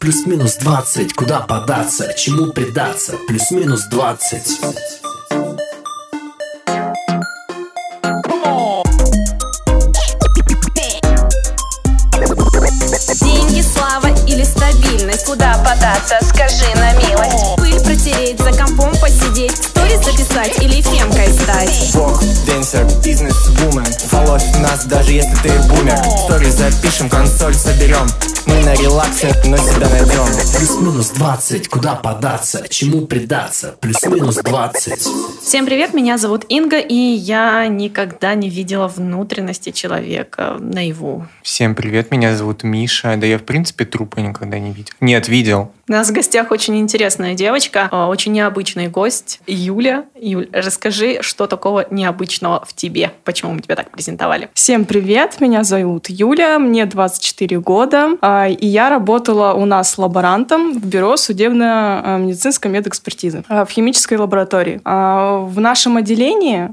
Плюс-минус 20, куда податься, чему предаться? Плюс-минус 20. Деньги, слава или стабильность? Куда податься, скажи на милость. Пыль протереть, за компом посидеть, сторис записать или фемкой стать. Бог, денсер, бизнес-вумен. Фоловь нас, даже если ты бумер. Сторис запишем, консоль соберем. Мы на релаксе, но себя найдем. Плюс-минус 20, куда податься, чему предаться? Плюс-минус 20. Всем привет, меня зовут Инга, и я никогда не видела внутренности человека наяву. Всем привет, меня зовут Миша. Да я, в принципе, трупа никогда не видел. Нет, видел. У нас в гостях очень интересная девочка, очень необычный гость Юля. Юль, расскажи, что такого необычного в тебе? Почему мы тебя так презентовали? Всем привет, меня зовут Юля, мне 24 года, и я работала у нас лаборантом в бюро судебно-медицинской медэкспертизы в химической лаборатории. В нашем отделении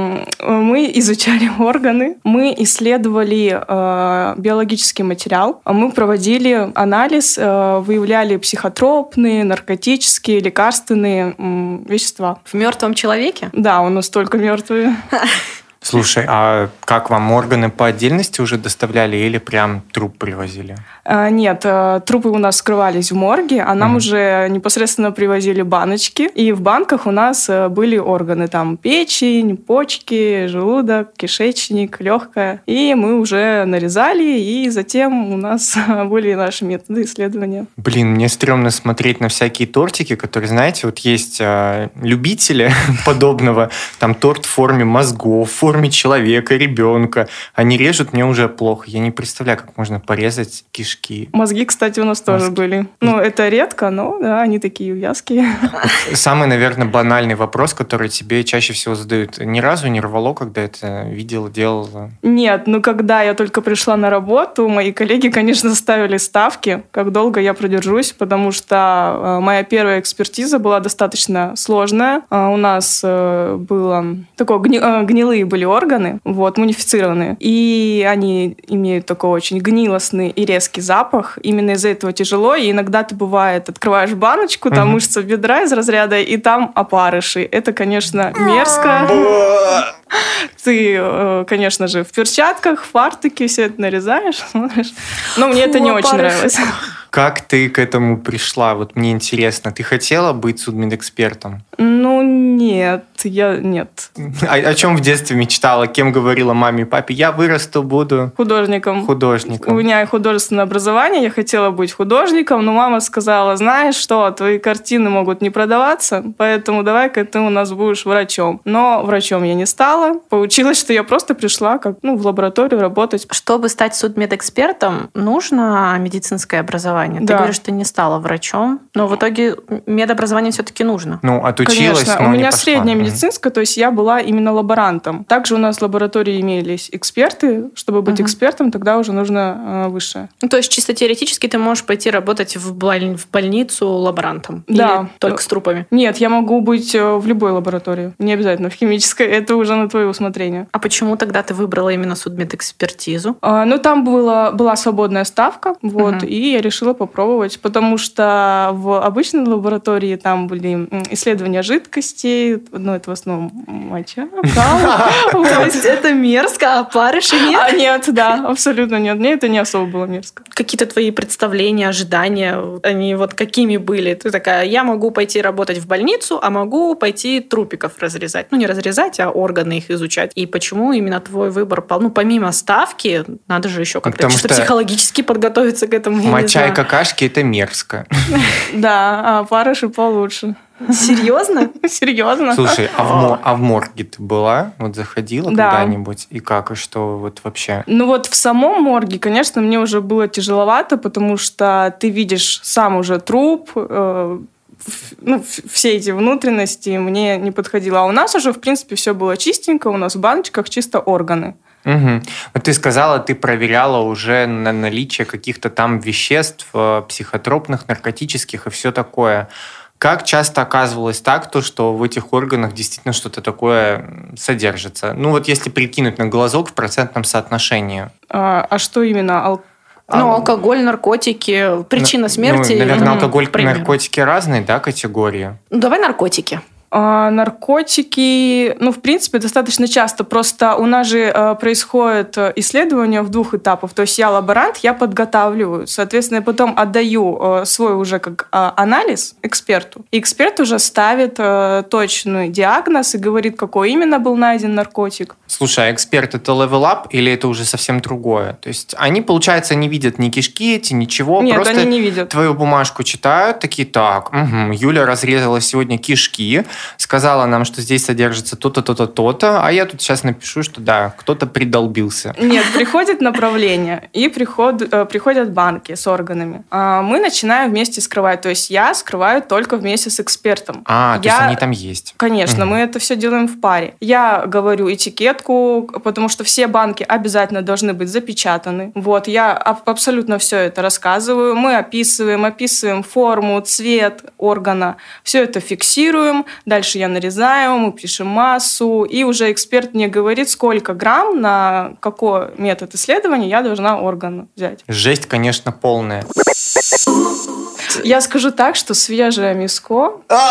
мы изучали органы, мы исследовали биологический материал, мы проводили анализ, выявляли психотропные, наркотические, лекарственные вещества. В мертвом человеке? Да, у нас только мертвые. Слушай, а как вам органы по отдельности уже доставляли или прям труп привозили? Нет, трупы у нас скрывались в морге, а нам уже непосредственно привозили баночки. И в банках у нас были органы. Там печень, почки, желудок, кишечник, легкое. И мы уже нарезали, и затем у нас были наши методы исследования. Блин, мне стрёмно смотреть на всякие тортики, которые, знаете, вот есть любители подобного. Там торт в форме мозгов, в форме человека, ребенка. Они режут, мне уже плохо. Я не представляю, как можно порезать кишки. Мозги, кстати, у нас тоже были. Ну, это редко, но да, они такие вязкие. Самый, наверное, банальный вопрос, который тебе чаще всего задают. Ни разу не рвало, когда это видела, делала? Нет, ну когда я только пришла на работу, мои коллеги, конечно, ставили ставки, как долго я продержусь, потому что моя первая экспертиза была достаточно сложная. У нас было такое гнилые были органы, вот, мумифицированные, и они имеют такой очень гнилостный и резкий запах. Именно из-за этого тяжело, и иногда ты, бывает, открываешь баночку, там мышца бедра из разряда, и там опарыши. Это, конечно, мерзко. Ты, конечно же, в перчатках, в фартуке все это нарезаешь, смотришь. Но мне это не очень нравилось. Как ты к этому пришла? Вот мне интересно. Ты хотела быть судмедэкспертом? Ну, нет, нет. О чем в детстве мечтала? Кем говорила маме и папе? Я вырасту, буду... Художником. Художником. У меня художественное образование, я хотела быть художником, но мама сказала, знаешь что, твои картины могут не продаваться, поэтому давай-ка ты у нас будешь врачом. Но врачом я не стала. Получилось, что я просто пришла в лабораторию работать. Чтобы стать судмедэкспертом, нужно медицинское образование. Ты говоришь, что не стала врачом, но в итоге медобразование все-таки нужно. Ну, отучилась, конечно. но у меня не пошла. средняя медицинская, то есть я была именно лаборантом. Также у нас в лаборатории имелись эксперты. Чтобы быть экспертом, тогда уже нужно высшее. Ну, то есть чисто теоретически ты можешь пойти работать в больницу лаборантом? Да. Или только с трупами? Нет, я могу быть в любой лаборатории. Не обязательно в химической. Это уже на твое усмотрение. А почему тогда ты выбрала именно судмедэкспертизу? Ну, там была свободная ставка, и я решила попробовать, потому что в обычной лаборатории там были исследования жидкостей, это в основном моча, То есть это мерзко, а опарыши нет? Нет, да, абсолютно нет. Мне это не особо было мерзко. Какие-то твои представления, ожидания, они вот какими были? Ты такая, я могу пойти работать в больницу, а могу пойти трупиков разрезать. Ну, не разрезать, а органы их изучать. И почему именно твой выбор пал? Ну, помимо ставки, надо же еще как-то чисто психологически подготовиться к этому. Моча и какашки – это мерзко. Да, а опарыши получше. Серьезно? Серьезно. Слушай, а в морге ты была? Вот заходила когда-нибудь? И как? И что вот вообще? Ну вот в самом морге, конечно, мне уже было тяжеловато, потому что ты видишь сам уже труп, все эти внутренности мне не подходило. А у нас уже, в принципе, все было чистенько, у нас в баночках чисто органы. Вот ты сказала, ты проверяла уже на наличие каких-то там веществ, психотропных, наркотических и все такое. Как часто оказывалось так, что в этих органах действительно что-то такое содержится? Ну вот если прикинуть на глазок в процентном соотношении. А что именно? Ну, алкоголь, наркотики, причина смерти. Наверное, алкоголь и примерно. наркотики разные, да, категории? Ну, давай наркотики. Наркотики, в принципе, достаточно часто. Просто у нас же происходит исследование в 2 этапах. То есть я лаборант, я подготавливаю. Соответственно, я потом отдаю свой уже как анализ эксперту. И эксперт уже ставит точный диагноз и говорит, какой именно был найден наркотик. Слушай, а эксперт — это level up или это уже совсем другое? То есть они, получается, не видят ни кишки эти, ничего. Нет, просто они не видят. твою бумажку читают, такие, так, Юля разрезала сегодня кишки, сказала нам, что здесь содержится то-то, то-то, то-то, а я тут сейчас напишу, что да, кто-то придолбился. Нет, приходит направление, и приходят банки с органами. Мы начинаем вместе скрывать. То есть я скрываю только вместе с экспертом. То есть они там есть. Конечно, мы это все делаем в паре. Я говорю этикетку, потому что все банки обязательно должны быть запечатаны. Вот, я абсолютно все это рассказываю. Мы описываем форму, цвет органа. Все это фиксируем. Дальше я нарезаю, мы пишем массу. И уже эксперт мне говорит, сколько грамм на какой метод исследования я должна орган взять. Жесть, конечно, полная. Я скажу так, что свежее мяско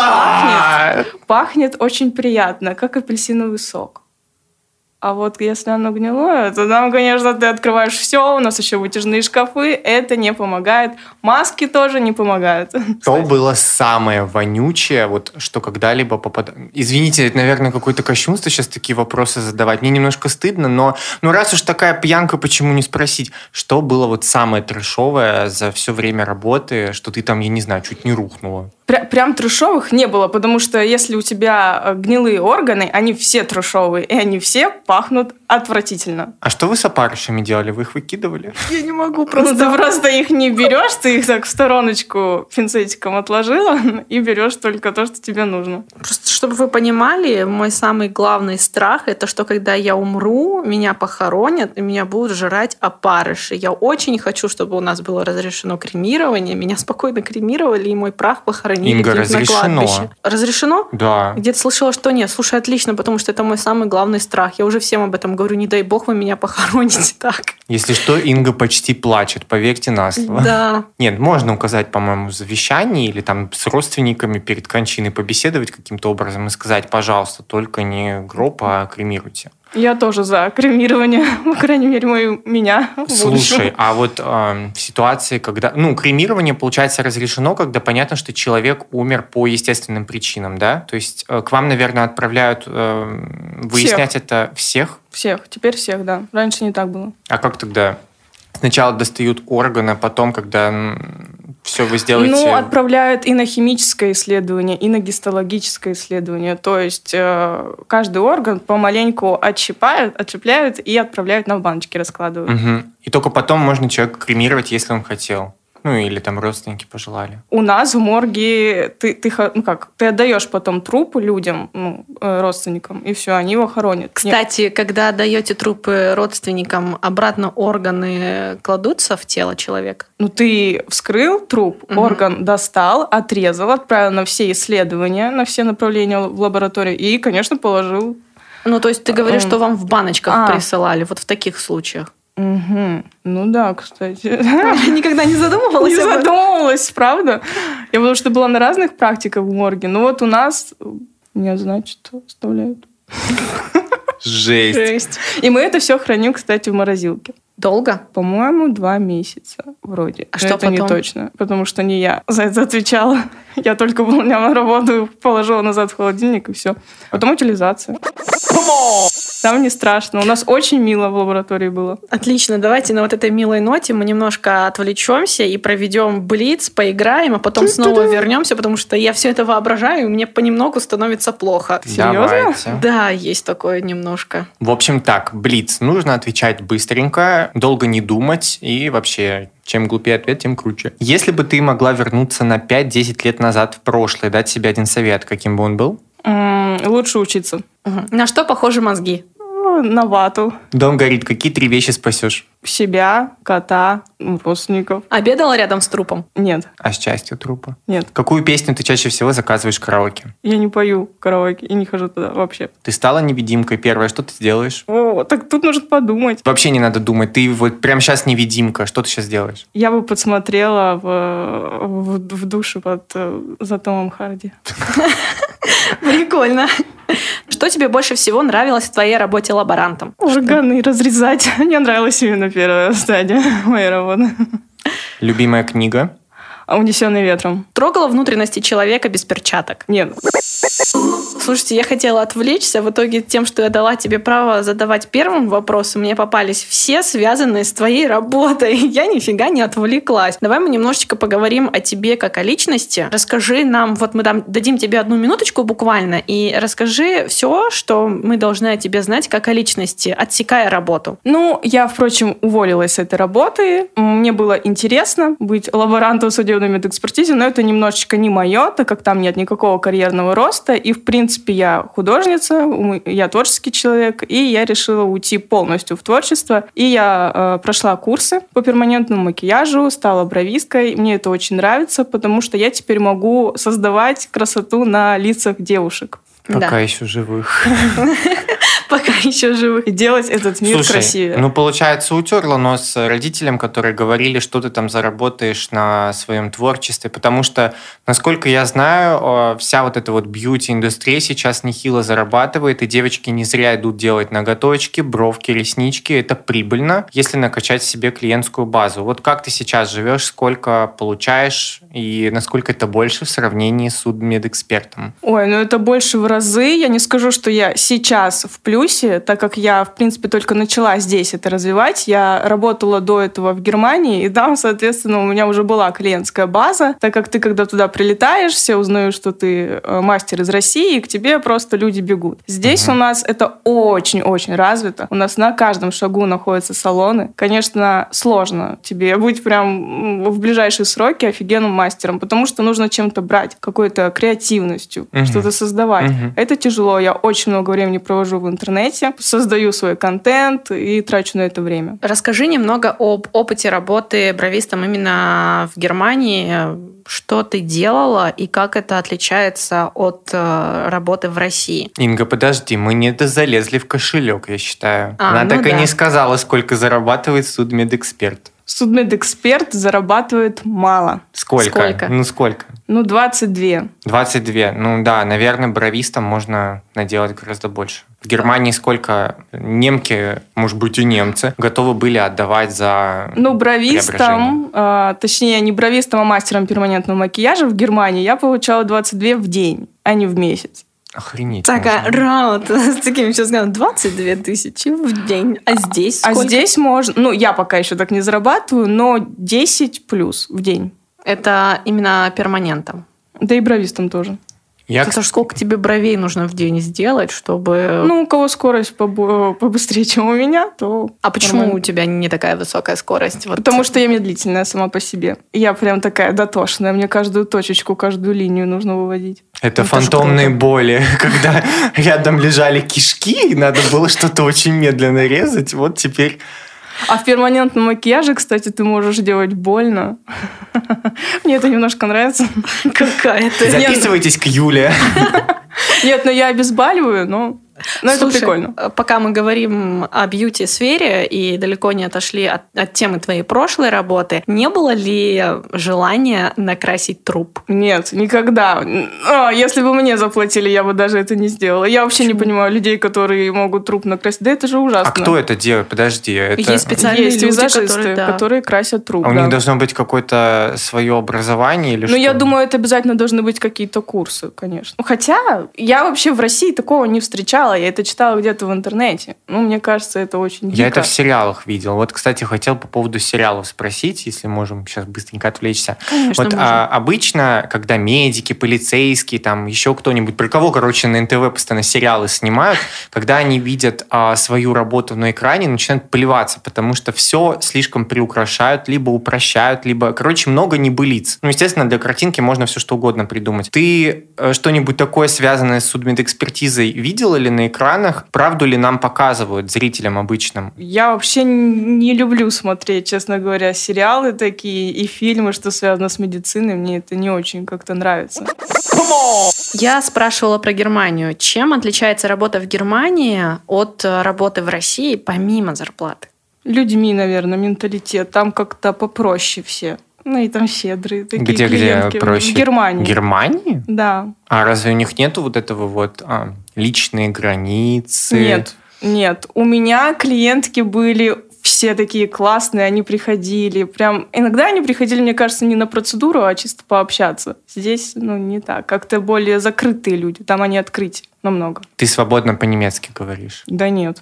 пахнет очень приятно, как апельсиновый сок. А вот если оно гнилое, то там, конечно, ты открываешь все, у нас еще вытяжные шкафы, это не помогает. Маски тоже не помогают. Что было самое вонючее, вот, что когда-либо попадало? Извините, это, наверное, какое-то кощунство сейчас такие вопросы задавать. Мне немножко стыдно, но раз уж такая пьянка, почему не спросить, что было вот самое трэшовое за все время работы, что ты там, я не знаю, чуть не рухнула? Прям трэшовых не было, потому что если у тебя гнилые органы, они все трэшовые, и они все пахнут отвратительно. А что вы с опарышами делали? Вы их выкидывали? Я не могу Ты просто их не берешь, ты их так в стороночку пинцетиком отложила и берешь только то, что тебе нужно. Просто, чтобы вы понимали, мой самый главный страх — это что, когда я умру, меня похоронят, и меня будут жрать опарыши. Я очень хочу, чтобы у нас было разрешено кремирование. Меня спокойно кремировали, и мой прах похоронили Инга, где-то на разрешено. кладбище. Разрешено? Да. Где-то слышала, что нет. Слушай, отлично, потому что это мой самый главный страх. Я уже всем об этом говорю. Не дай бог вы меня похороните так. Если что, Инга почти плачет, поверьте на слово. Да. Нет, можно указать, по-моему, в завещании или там с родственниками перед кончиной побеседовать каким-то образом и сказать, пожалуйста, только не гроб, а кремируйте. Я тоже за кремирование, по крайней мере, меня в будущем. Слушай, а вот в ситуации, когда... кремирование, получается, разрешено, когда понятно, что человек умер по естественным причинам, да? То есть к вам, наверное, отправляют выяснять это всех? Всех. Теперь всех, да. Раньше не так было. А как тогда? Сначала достают органы, а потом, когда все вы сделаете... Отправляют и на химическое исследование, и на гистологическое исследование. То есть каждый орган помаленьку отщепляют и отправляют на баночки, раскладывают. Угу. И только потом можно человека кремировать, если он хотел. Или там родственники пожелали. У нас в морге ты отдаешь потом труп людям, родственникам, и все, они его хоронят. Кстати, когда отдаете трупы родственникам, обратно органы кладутся в тело человека? Ты вскрыл труп, орган достал, отрезал, отправил на все исследования, на все направления в лабораторию и, конечно, положил. То есть ты говоришь, что вам в баночках присылали, вот в таких случаях? Угу. Да, кстати. Никогда не задумывалась? Не задумывалась, правда? Я потому что была на разных практиках в морге. У нас нет, значит, оставляют. Жесть. И мы это все храним, кстати, в морозилке. Долго? По-моему, 2 месяца вроде. А что это потом? Не точно, потому что не я за это отвечала. Я только выполняла работу, положила назад в холодильник и все. Потом утилизация. Там не страшно. У нас очень мило в лаборатории было. Отлично. Давайте на вот этой милой ноте мы немножко отвлечемся и проведем блиц, поиграем, а потом снова вернемся, потому что я все это воображаю, и мне понемногу становится плохо. Серьезно? Давайте. Да, есть такое немножко. В общем, так, блиц. Нужно отвечать быстренько, долго не думать и вообще... Чем глупее ответ, тем круче. Если бы ты могла вернуться на 5-10 лет назад в прошлое, дать себе один совет, каким бы он был? Лучше учиться. На что похожи мозги? На вату. Дом горит. Какие 3 вещи спасешь? Себя, кота, родственников. Обедала рядом с трупом? Нет, А с частью трупа? нет. Какую песню ты чаще всего заказываешь в караоке? Я не пою караоке и не хожу туда вообще. Ты стала невидимкой первое, что ты делаешь? О, так тут нужно подумать. Вообще не надо думать, ты вот прямо сейчас невидимка, что ты сейчас делаешь? Я бы подсмотрела в душе за Томом Харди. Прикольно. Что тебе больше всего нравилось в твоей работе лаборантом? Органы разрезать. Мне нравилась именно первая стадия моей работы. Любимая книга? «Унесенный ветром». Трогала внутренности человека без перчаток? Нет. Слушайте, я хотела отвлечься. В итоге тем, что я дала тебе право задавать первым вопросом, мне попались все связанные с твоей работой. Я нифига не отвлеклась. Давай мы немножечко поговорим о тебе как о личности. Расскажи нам, вот мы дадим тебе 1 минуточку буквально, и расскажи все, что мы должны о тебе знать как о личности, отсекая работу. Ну, я, впрочем, уволилась с этой работы. Мне было интересно быть лаборантом в судебной медэкспертизе, но это немножечко не мое, так как там нет никакого карьерного роста. И, в принципе, я художница, я творческий человек, и я решила уйти полностью в творчество. И я прошла курсы по перманентному макияжу, стала бровисткой. Мне это очень нравится, потому что я теперь могу создавать красоту на лицах девушек. Пока еще живых. Пока еще живых. И делать этот мир Слушай, красивее. ну, получается, утерла нос родителям, которые говорили, что ты там заработаешь на своем творчестве, потому что, насколько я знаю, вся вот эта вот бьюти-индустрия сейчас нехило зарабатывает, и девочки не зря идут делать ноготочки, бровки, реснички. Это прибыльно, если накачать себе клиентскую базу. Вот как ты сейчас живешь, сколько получаешь, и насколько это больше в сравнении с судмедэкспертом? Ой, ну это больше в разы. Я не скажу, что я сейчас в плюсе, так как я, в принципе, только начала здесь это развивать. Я работала до этого в Германии, и там, соответственно, у меня уже была клиентская база, так как ты, когда туда прилетаешь, все узнают, что ты мастер из России, и к тебе просто люди бегут. Здесь у нас это очень-очень развито. У нас на каждом шагу находятся салоны. Конечно, сложно тебе быть прям в ближайшие сроки офигенным мастером, потому что нужно чем-то брать, какой-то креативностью, что-то создавать. Это тяжело. Я очень много времени провожу в интернете, создаю свой контент и трачу на это время. Расскажи немного об опыте работы бровистом именно в Германии. Что ты делала и как это отличается от работы в России? Инга, подожди, мы не залезли в кошелек, я считаю. Она ну так и да. не сказала, сколько зарабатывает судмедэксперт. Судмедэксперт зарабатывает мало. Сколько? Ну, сколько? 22. 22. Ну да, наверное, бровистам можно наделать гораздо больше. В Германии сколько немки, может быть, и немцы, готовы были отдавать за бровистом, точнее, не бровистом, а мастером перманентного макияжа в Германии я получала 22 в день, а не в месяц. Охренеть. Такая раунд с таким сейчас сказала 22 тысячи в день. А здесь сколько? А здесь можно, я пока еще так не зарабатываю, но 10 плюс в день. Это именно перманентом. Да и бровистом тоже. Это ж сколько тебе бровей нужно в день сделать, чтобы... У кого скорость побыстрее, чем у меня, то... А почему нормально. у тебя не такая высокая скорость? Потому что я медлительная сама по себе. Я прям такая дотошная. Мне каждую точечку, каждую линию нужно выводить. Это фантомные боли, когда рядом лежали кишки, и надо было что-то очень медленно резать. Вот теперь... А в перманентном макияже, кстати, ты можешь делать больно. Мне это немножко нравится. Какая-то... Записывайтесь к Юле. Нет, я обезболиваю, но это прикольно. Пока мы говорим о бьюти-сфере и далеко не отошли от темы твоей прошлой работы, не было ли желания накрасить труп? Нет, никогда. Если бы мне заплатили, я бы даже это не сделала. Я вообще не понимаю людей, которые могут труп накрасить. Да это же ужасно. А кто это делает? Подожди. Есть специальные люди, визажисты, которые красят труп. А у них должно быть какое-то свое образование или что? Я думаю, это обязательно должны быть какие-то курсы, конечно. Хотя я вообще в России такого не встречала. Я это читала где-то в интернете. Мне кажется, это очень дико. Я это в сериалах видел. Вот, кстати, хотел по поводу сериалов спросить, если можем сейчас быстренько отвлечься. Конечно, можем. Обычно, когда медики, полицейские, там еще кто-нибудь, про кого, на НТВ постоянно сериалы снимают, когда они видят свою работу на экране, начинают плеваться, потому что все слишком приукрашают, либо упрощают, либо, много небылиц. Естественно, для картинки можно все что угодно придумать. Ты что-нибудь такое, связанное с судмедэкспертизой, видела ли на экранах, правду ли нам показывают, зрителям обычным? Я вообще не люблю смотреть, честно говоря, сериалы такие и фильмы, что связано с медициной. Мне это не очень как-то нравится. Я спрашивала про Германию. Чем отличается работа в Германии от работы в России помимо зарплаты? Людьми, наверное, менталитет. Там как-то попроще все. Ну и там щедрые такие Где клиентки. проще? В Германии. В Германии? Да. А разве у них нету вот этого вот личные границы? Нет. У меня клиентки были все такие классные, они приходили. Прям иногда они приходили, мне кажется, не на процедуру, а чисто пообщаться. Здесь, не так. Как-то более закрытые люди. Там они открыты намного. Ты свободно по-немецки говоришь? Да нет.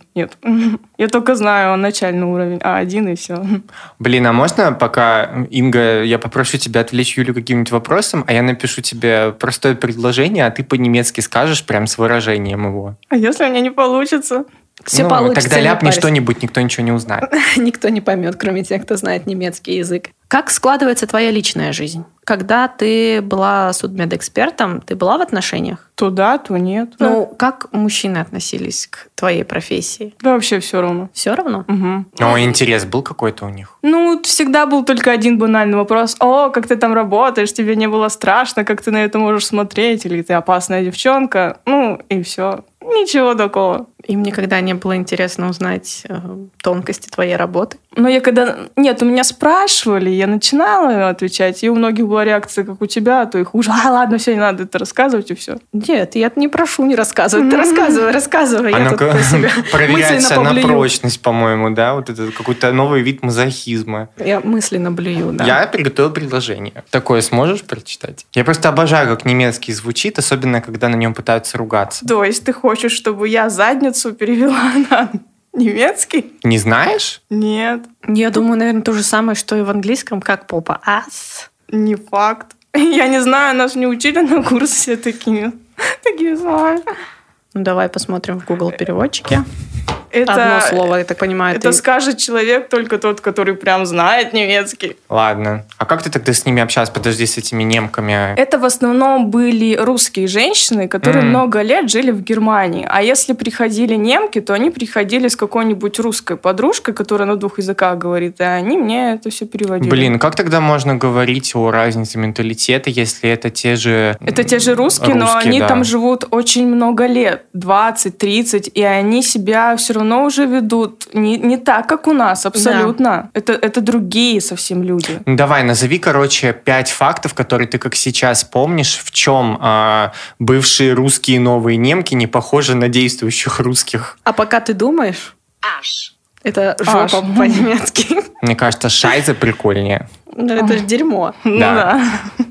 Я только знаю начальный уровень А1 и все. Блин, а можно пока, Инга, я попрошу тебя отвлечь Юлю каким-нибудь вопросом, а я напишу тебе простое предложение, а ты по-немецки скажешь прям с выражением его. А если у меня не получится? Все получится. Тогда ляпни парься. что-нибудь, никто ничего не узнает. Никто не поймет, кроме тех, кто знает немецкий язык. Как складывается твоя личная жизнь? Когда ты была судмедэкспертом, ты была в отношениях? То да, то нет. Как мужчины относились к твоей профессии? Да вообще все равно. Все равно? Угу. Но интерес был какой-то у них? Всегда был только один банальный вопрос. О, как ты там работаешь, тебе не было страшно, как ты на это можешь смотреть, или ты опасная девчонка. И все. Ничего такого. Им никогда не было интересно узнать тонкости твоей работы? Нет, у меня спрашивали, я начинала отвечать, и у многих была реакция, как у тебя, то их уже, ладно, все, не надо это рассказывать, и все. Нет, я не прошу не рассказывать. Ты рассказывай. Она проверяется на поблюю. прочность, по-моему, да? Вот это какой-то новый вид мазохизма. Я мысленно блюю, да. Я приготовил предложение. Такое сможешь прочитать? Я просто обожаю, как немецкий звучит, особенно, когда на нем пытаются ругаться. То есть ты хочешь, чтобы я задницу перевела на немецкий? Не знаешь? Нет. Я думаю, наверное, то же самое, что и в английском, как попа. Ас. Не факт. Я не знаю, нас не учили на курсе такими словами. Давай посмотрим в Google переводчике. Это, одно слово, я так понимаю. Это скажет человек только тот, который прям знает немецкий. Ладно. А как ты тогда с ними общалась? Подожди, с этими немками. Это в основном были русские женщины, которые много лет жили в Германии. А если приходили немки, то они приходили с какой-нибудь русской подружкой, которая на 2 языках говорит, и они мне это все переводили. Блин, как тогда можно говорить о разнице менталитета, если это те же... Это те же русские, но они там живут очень много лет, 20-30, и они себя все равно уже ведут не так, как у нас, абсолютно. Да. Это другие совсем люди. Давай, назови, 5 фактов, которые ты как сейчас помнишь, в чем бывшие русские новые немки не похожи на действующих русских. А пока ты думаешь... Аш. Это жопа по-немецки. Мне кажется, шайза прикольнее. Это же дерьмо. Да.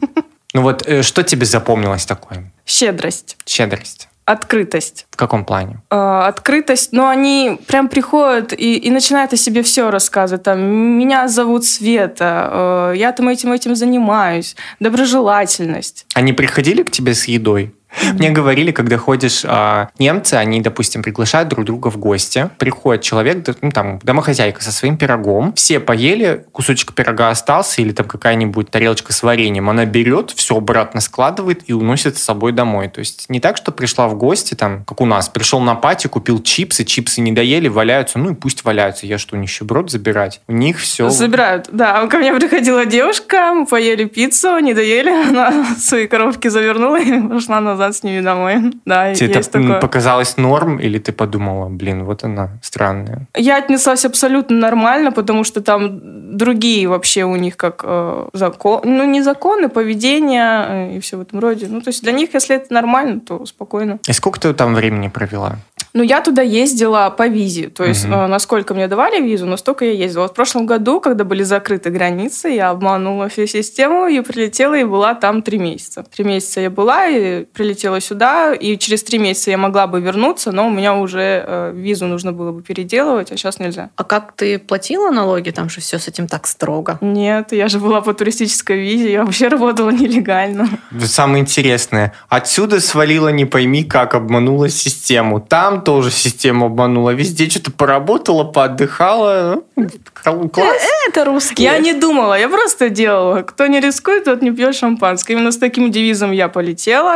Что тебе запомнилось такое? Щедрость. Открытость. В каком плане? Открытость, но они прям приходят и начинают о себе все рассказывать. Там, меня зовут Света, я там этим занимаюсь. Доброжелательность. Они приходили к тебе с едой? Мне говорили, когда ходишь, немцы, они, допустим, приглашают друг друга в гости. Приходит человек, домохозяйка со своим пирогом. Все поели, кусочек пирога остался или там какая-нибудь тарелочка с вареньем. Она берет, все обратно складывает и уносит с собой домой. То есть не так, что пришла в гости, как у нас, пришел на пати, купил чипсы не доели, валяются. И пусть валяются. Я что, нищеброд забирать? У них все... Забирают, да. Ко мне приходила девушка, мы поели пиццу, не доели, она свои коробки завернула и пошла назад с ними домой. Да, тебе есть это такое. Показалось норм, или ты подумала, вот она странная? Я отнеслась абсолютно нормально, потому что там другие вообще у них как не законы, поведение и все в этом роде. То есть для них, если это нормально, то спокойно. И сколько ты там времени провела? Я туда ездила по визе. То есть, насколько мне давали визу, настолько я ездила. В прошлом году, когда были закрыты границы, я обманула всю систему и прилетела, и была там 3 месяца. 3 месяца я была, и прилетела сюда, и через 3 месяца я могла бы вернуться, но у меня уже визу нужно было бы переделывать, а сейчас нельзя. А как ты платила налоги? Там же все с этим так строго. Нет, я же была по туристической визе, я вообще работала нелегально. Самое интересное, отсюда свалила не пойми как, обманула систему. Там тоже систему обманула. Везде что-то поработала, поотдыхала. Класс. Это русские. Я не думала, я просто делала. Кто не рискует, тот не пьет шампанское. Именно с таким девизом я полетела, и у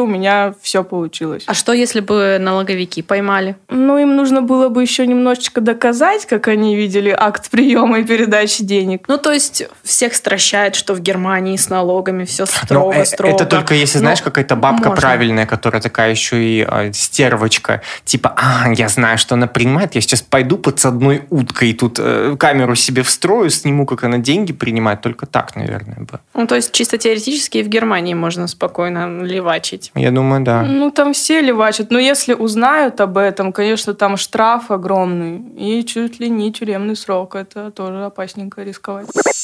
меня все получилось. А что, если бы налоговики поймали? Ну, им нужно было бы еще немножечко доказать, как они видели акт приема и передачи денег. Ну, то есть всех стращает, что в Германии с налогами все строго-строго. Это только если, знаешь, какая-то бабка правильная, которая такая еще и стервочка. Типа, я знаю, что она принимает, я сейчас пойду подсадной уткой, тут камеру себе встрою, сниму, как она деньги принимает. Только так, наверное, бы. Ну, то есть чисто теоретически и в Германии можно спокойно левачить. Я думаю, да. Ну, там все левачат. Но если узнают об этом, конечно, там штраф огромный. И чуть ли не тюремный срок. Это тоже опасненько рисковать.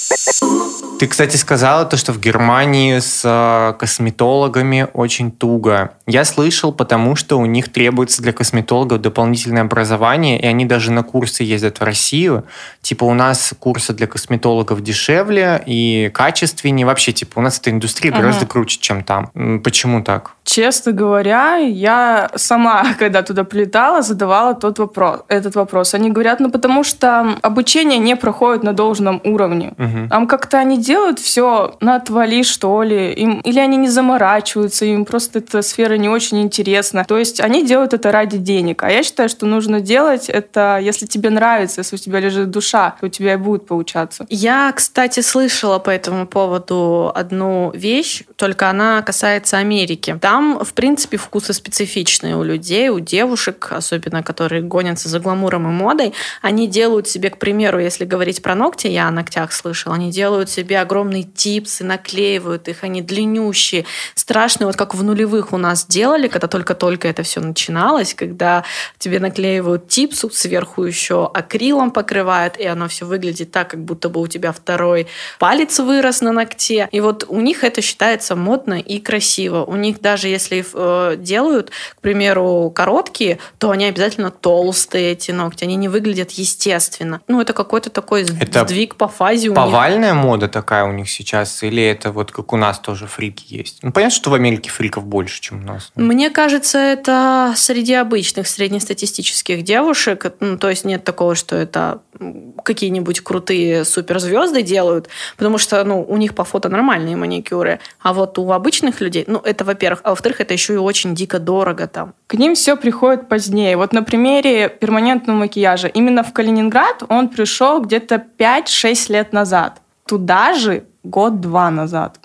Ты, кстати, сказала то, что в Германии с косметологами очень туго. Я слышал, потому что у них требуется для косметологов дополнительное образование, и они даже на курсы ездят в Россию. Типа у нас курсы для косметологов дешевле и качественнее. Вообще, типа у нас эта индустрия гораздо круче, чем там. Почему так? Честно говоря, я сама, когда туда прилетала, задавала этот вопрос. Они говорят, потому что обучение не проходит на должном уровне. Там как-то они делают все на отвали, что ли. Или они не заморачиваются, им просто эта сфера не очень интересна. То есть они делают это ради денег. А я считаю, что нужно делать это, если тебе нравится, если у тебя лежит душа, то у тебя и будет получаться. Я, кстати, слышала по этому поводу одну вещь, только она касается Америки. Там, в принципе, вкусы специфичные у людей, у девушек, особенно которые гонятся за гламуром и модой. Они делают себе, к примеру, если говорить про ногти, я о ногтях слышала, они делают себе огромные типсы, наклеивают их, они длиннющие, страшные, вот как в нулевых у нас делали, когда только-только это все начиналось, когда тебе наклеивают типсу, сверху еще акрилом покрывают, и оно все выглядит так, как будто бы у тебя второй палец вырос на ногте. И вот у них это считается модно и красиво. У них даже если делают, к примеру, короткие, то они обязательно толстые, эти ногти, они не выглядят естественно. Ну, это какой-то такой сдвиг по фазе у них. Повальная мода такая у них сейчас? Или это вот как у нас тоже фрики есть? Ну, понятно, что в Америке фриков больше, чем у нас. Мне кажется, это среди обычных среднестатистических девушек. Ну, то есть нет такого, что это какие-нибудь крутые суперзвезды делают, потому что у них по фото нормальные маникюры. А вот у обычных людей, это, во-первых. А во-вторых, это еще и очень дико дорого там. К ним все приходит позднее. Вот на примере перманентного макияжа. Именно в Калининград он пришел где-то 5-6 лет назад. Туда же год-два назад.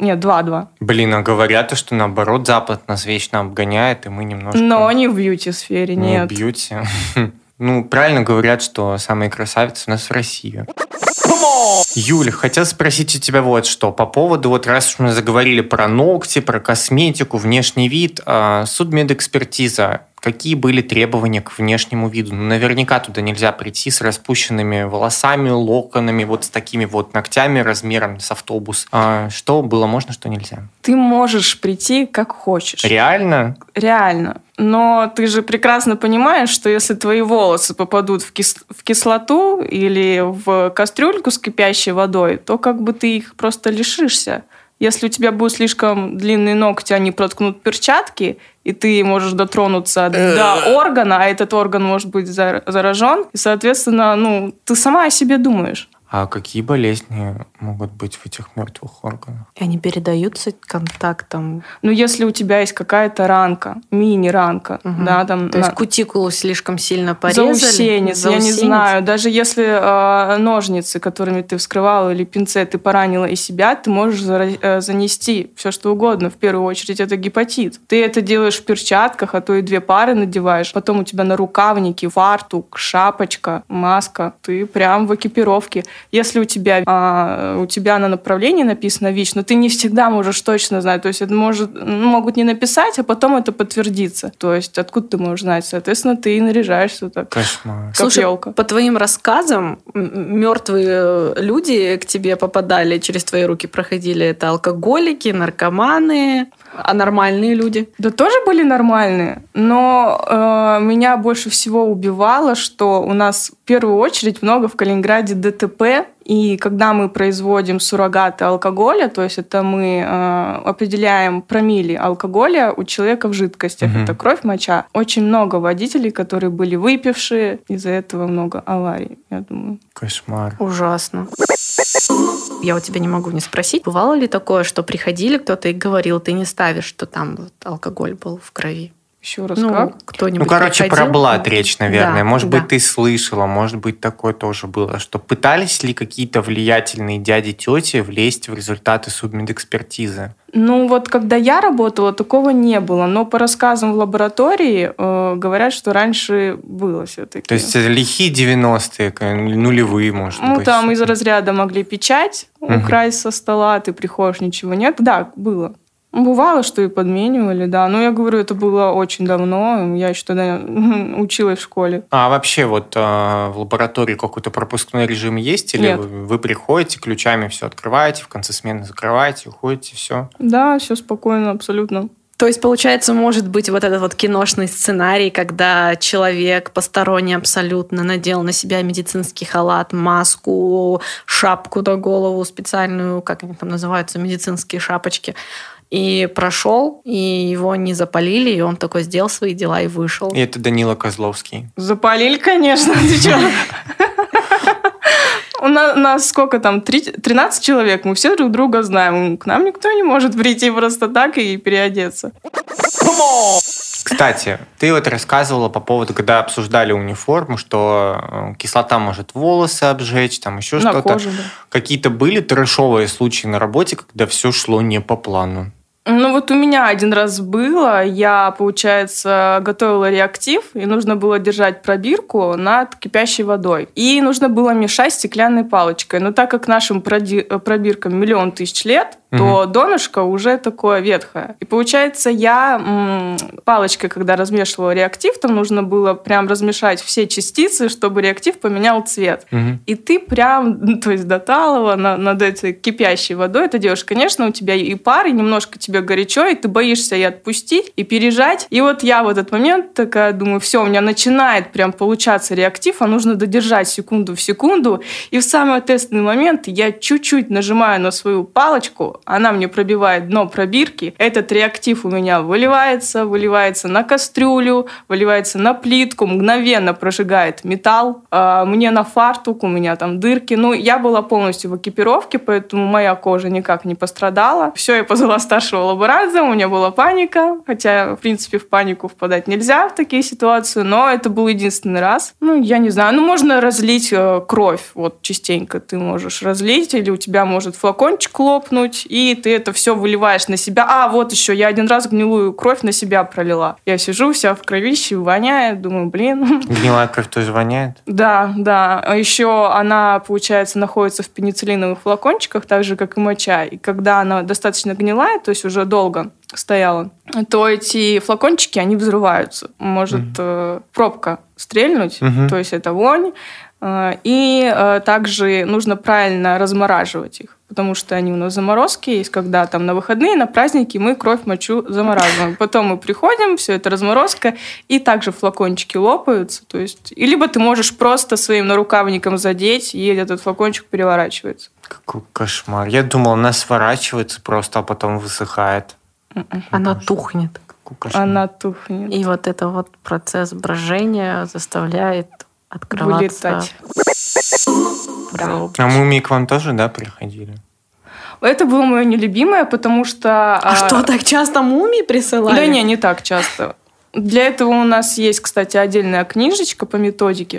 2. Блин, а говорят, что наоборот Запад нас вечно обгоняет, и мы немножко... Но не в бьюти-сфере, нет. Не в бьюти. Правильно говорят, что самые красавицы у нас в России. Юль, хотел спросить у тебя вот что. По поводу, вот раз уж мы заговорили про ногти, про косметику, внешний вид, судмедэкспертиза. Какие были требования к внешнему виду? Наверняка туда нельзя прийти с распущенными волосами, локонами, вот с такими вот ногтями размером с автобус. Что было можно, что нельзя? Ты можешь прийти как хочешь. Реально? Реально. Но ты же прекрасно понимаешь, что если твои волосы попадут в кислоту или в кастрюльку с кипящей водой, то как бы ты их просто лишишься. Если у тебя будут слишком длинные ногти, они проткнут перчатки, и ты можешь дотронуться до органа, а этот орган может быть заражен, и, соответственно, ты сама о себе думаешь. А какие болезни могут быть в этих мертвых органах? И они передаются контактом? Если у тебя есть какая-то ранка, мини-ранка, да, там... То есть кутикулу слишком сильно порезали? Заусенец, я не знаю. Даже если ножницы, которыми ты вскрывала, или пинцеты поранила и себя, ты можешь занести все что угодно. В первую очередь это гепатит. Ты это делаешь в перчатках, а то и 2 пары надеваешь. Потом у тебя нарукавники, фартук, шапочка, маска. Ты прям в экипировке. Если у тебя на направлении написано ВИЧ, но ты не всегда можешь точно знать. То есть это могут не написать, а потом это подтвердится. То есть откуда ты можешь знать? Соответственно, ты и наряжаешься так. Кошмар. Слушай, елка. По твоим рассказам, мертвые люди к тебе попадали, через твои руки проходили. Это алкоголики, наркоманы, а нормальные люди? Да тоже были нормальные. Но меня больше всего убивало, что у нас В первую очередь много в Калининграде ДТП, и когда мы производим суррогаты алкоголя, то есть это мы определяем промилле алкоголя у человека в жидкостях, это кровь, моча. Очень много водителей, которые были выпившие, из-за этого много аварий, я думаю. Кошмар. Ужасно. Я у тебя не могу не спросить, бывало ли такое, что приходили кто-то и говорил, ты не ставишь, что там вот алкоголь был в крови? Еще раз как? Кто-нибудь короче, приходил? про блат речь, наверное. Да, может да. быть, ты слышала, может быть, такое тоже было. Что пытались ли какие-то влиятельные дяди-тети влезть в результаты судмедэкспертизы? Ну вот когда я работала, такого не было. Но по рассказам в лаборатории говорят, что раньше было все-таки. То есть лихие 90-е, нулевые, может быть. Ну там из разряда могли печать украсть со стола, ты приходишь, ничего нет. Да, было. Бывало, что и подменивали, да. Но я говорю, это было очень давно. Я еще тогда училась в школе. А вообще вот в лаборатории какой-то пропускной режим есть? Или Нет. вы приходите, ключами все открываете, в конце смены закрываете, уходите, все? Да, все спокойно, абсолютно. То есть, получается, может быть вот этот вот киношный сценарий, когда человек посторонний абсолютно надел на себя медицинский халат, маску, шапку на голову специальную, как они там называются, медицинские шапочки, и прошел, и его не запалили, и он такой сделал свои дела и вышел. И это Данила Козловский. Запалили, конечно. Ты чё? У нас сколько там? 13 человек. Мы все друг друга знаем. К нам никто не может прийти просто так и переодеться. Кстати, ты вот рассказывала по поводу, когда обсуждали униформу, что кислота может волосы обжечь, там еще На что-то. коже, да. Какие-то были трэшовые случаи на работе, когда все шло не по плану? Ну вот у меня один раз было, я, получается, готовила реактив, и нужно было держать пробирку над кипящей водой. И нужно было мешать стеклянной палочкой. Но так как нашим пробиркам 1 000 000 лет, то донышко уже такое ветхое. И получается, я палочкой, когда размешивала реактив, там нужно было прям размешать все частицы, чтобы реактив поменял цвет. И ты прям, то есть до талого над этой кипящей водой это делаешь. Конечно, у тебя и пар, и немножко тебе горячо, и ты боишься и отпустить, и пережать. И вот я в этот момент такая думаю, все, у меня начинает прям получаться реактив, а нужно додержать секунду в секунду. И в самый ответственный момент я чуть-чуть нажимаю на свою палочку, она мне пробивает дно пробирки, этот реактив у меня выливается на кастрюлю, выливается на плитку, мгновенно прожигает металл, мне на фартук, у меня там дырки. Ну, я была полностью в экипировке, поэтому моя кожа никак не пострадала. Все, я позвала старшего лаборанта, у меня была паника, хотя, в принципе, в панику впадать нельзя в такие ситуации, но это был единственный раз. Ну, я не знаю, можно разлить кровь, вот частенько ты можешь разлить, или у тебя может флакончик лопнуть, и ты это все выливаешь на себя. А, вот еще, я один раз гнилую кровь на себя пролила. Я сижу вся в кровище, воняет, думаю, блин. Гнилая кровь тоже воняет? Да. А еще она, получается, находится в пенициллиновых флакончиках, так же, как и моча. И когда она достаточно гнилая, то есть уже долго стояла, то эти флакончики, они взрываются. Может пробка стрельнуть, то есть это вонь. И также нужно правильно размораживать их, потому что они у нас заморозки есть, когда там на выходные, на праздники мы кровь, мочу замораживаем. Потом мы приходим, все это разморозка, и также флакончики лопаются. То есть, и либо ты можешь просто своим нарукавником задеть, и этот флакончик переворачивается. Какой кошмар. Я думал, она сворачивается просто, а потом высыхает. Она тухнет. Какой кошмар. Она тухнет. И вот это вот процесс брожения заставляет открываться. Вылетать. Пробочки. А мумии к вам тоже, да, приходили? Это было мое нелюбимое, потому что... А что, так часто мумии присылали? Да не так часто. Для этого у нас есть, кстати, отдельная книжечка по методике.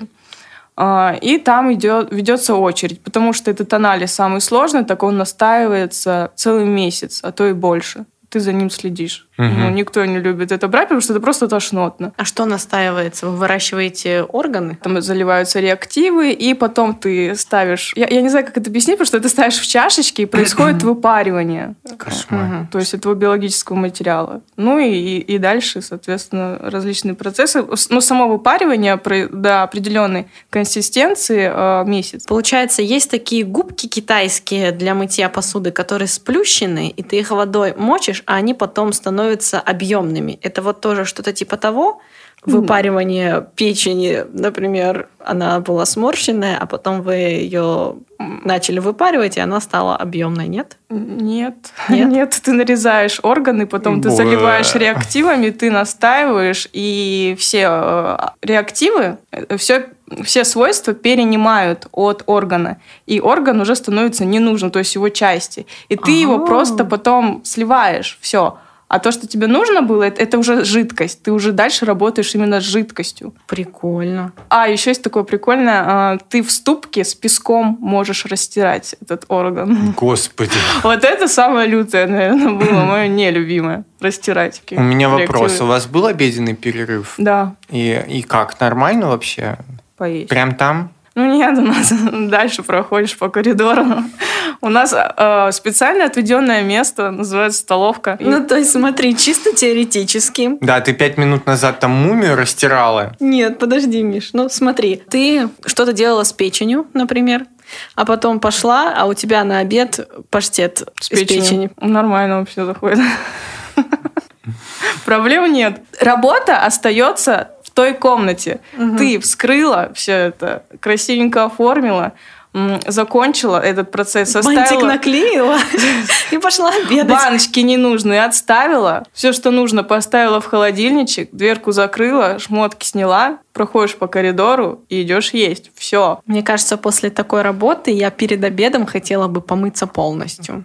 И там ведется очередь, потому что этот анализ самый сложный, так он настаивается целый месяц, а то и больше. Ты за ним следишь. Ну, никто не любит это брать, потому что это просто тошнотно. А что настаивается? Вы выращиваете органы? Там заливаются реактивы, и потом ты ставишь... Я не знаю, как это объяснить, потому что ты ставишь в чашечки, и происходит выпаривание. Кошмар. То есть этого биологического материала. Ну и дальше, соответственно, различные процессы. Но само выпаривание до определенной консистенции месяц. Получается, есть такие губки китайские для мытья посуды, которые сплющены, и ты их водой мочишь, а они потом становятся объемными. Это вот тоже что-то типа того? выпаривание печени, например, она была сморщенная, а потом вы ее начали выпаривать, и она стала объемной, нет? Нет. Ты нарезаешь органы, потом ты заливаешь реактивами, ты настаиваешь, и все реактивы, все свойства перенимают от органа, и орган уже становится не нужен, то есть его части. И ты его просто потом сливаешь, все. А то, что тебе нужно было, это уже жидкость. Ты уже дальше работаешь именно с жидкостью. Прикольно. А еще есть такое прикольное. Ты в ступке с песком можешь растирать этот орган. Господи. Вот это самое лютое, наверное, было мое нелюбимое. Растирать. У меня вопрос. У вас был обеденный перерыв? Да. И как? Нормально вообще? Поесть. Прям там? Ну нет, у нас дальше проходишь по коридору. У нас специально отведенное место, называется столовка. Ну, то есть, смотри, чисто теоретически. Да, ты 5 минут назад там мумию растирала. Нет, подожди, Миш. Ну, смотри, ты что-то делала с печенью, например, а потом пошла, а у тебя на обед паштет с печени. Нормально вообще заходит. Проблем нет. Работа остается в той комнате. Ты вскрыла все это, красивенько оформила, закончила этот процесс, оставила... Бантик наклеила и пошла обедать. Баночки ненужные отставила, все, что нужно, поставила в холодильничек, дверку закрыла, шмотки сняла, проходишь по коридору и идешь есть. Все. Мне кажется, после такой работы я перед обедом хотела бы помыться полностью.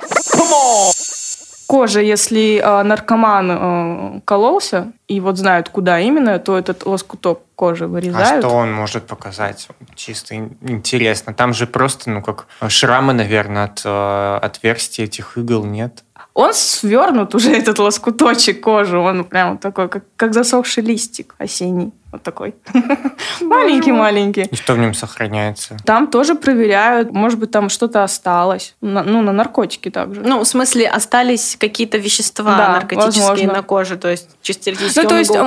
Кожа, если наркоман кололся, и вот знают, куда именно, то этот лоскуток кожи вырезают. А что он может показать? Чисто интересно. Там же просто, как шрамы, наверное, от отверстий этих игл, нет? Он свернут уже, этот лоскуточек кожи. Он прям такой, как засохший листик осенний. Вот такой. Маленький-маленький. И что в нем сохраняется? Там тоже проверяют. Может быть, там что-то осталось. На наркотики также. Ну, в смысле, остались какие-то вещества наркотические на коже. То есть, чисто теоретически. Ну, то есть,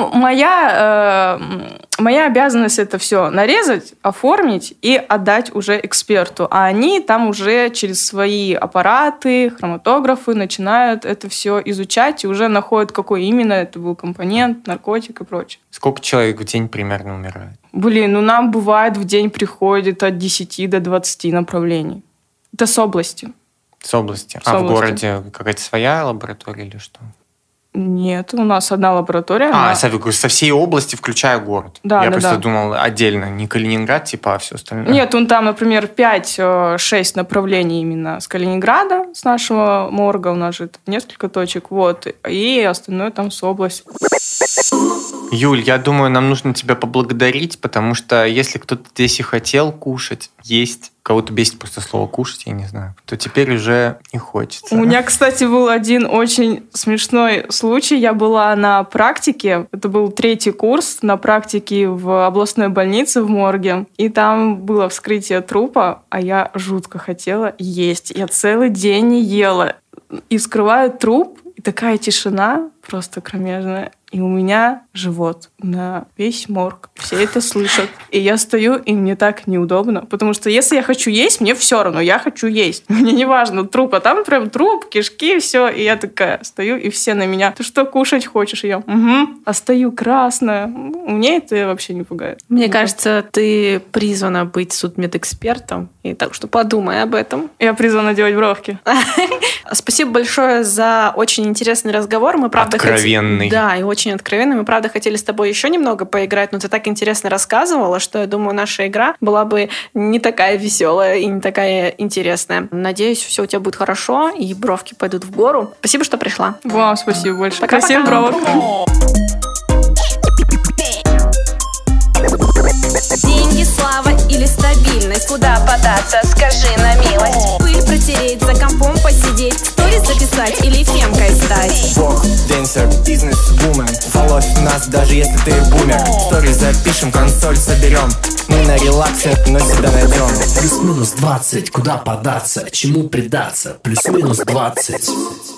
моя обязанность это все нарезать, оформить и отдать уже эксперту. А они там уже через свои аппараты, хроматографы начинают это все изучать и уже находят, какой именно это был компонент, наркотик и прочее. Сколько человек в день примерно умирает? Нам бывает в день приходит от 10 до 20 направлений. Это с области. С области? В городе какая-то своя лаборатория или что? Нет, у нас одна лаборатория. Со всей области, включая город. Да, Я просто думал отдельно, не Калининград, а все остальное. Нет, там, например, 5-6 направлений именно с Калининграда, с нашего морга, у нас же несколько точек, и остальное там с области. Юль, я думаю, нам нужно тебя поблагодарить, потому что если кто-то здесь и хотел кушать, есть, кого-то бесит просто слово «кушать», я не знаю, то теперь уже не хочется. У меня, кстати, был один очень смешной случай. Я была на практике, это был 3-й курс, на практике в областной больнице в морге, и там было вскрытие трупа, а я жутко хотела есть. Я целый день не ела. И вскрываю труп, и такая тишина просто кромежная. И у меня живот на весь морг. Все это слышат. И я стою, и мне так неудобно. Потому что если я хочу есть, мне все равно, я хочу есть. Мне не важно труп, а там прям труп, кишки, все. И я такая стою, и все на меня. Ты что, кушать хочешь? И я, А стою красная. Мне это вообще не пугает. Мне кажется, ты призвана быть судмедэкспертом. И так что подумай об этом. Я призвана делать бровки. Спасибо большое за очень интересный разговор. Мы, правда, откровенный. Да, и очень откровенный. Мы, правда, хотели с тобой еще немного поиграть, но ты так интересно рассказывала, что я думаю, наша игра была бы не такая веселая и не такая интересная. Надеюсь, все у тебя будет хорошо, и бровки пойдут в гору. Спасибо, что пришла. Вам спасибо большое. Пока-пока. Красивых бровок. Деньги, слава или стабильность? Куда податься, скажи на милость. Пыль протереть, за компом посидеть, сторис записать или фемкой стать. Бог, денсер, бизнес-вумен. Волос нас, даже если ты бумер. Сторис запишем, консоль соберем. Мы на релаксе, но себя найдем. Плюс-минус 20, куда податься, чему предаться? Плюс-минус 20.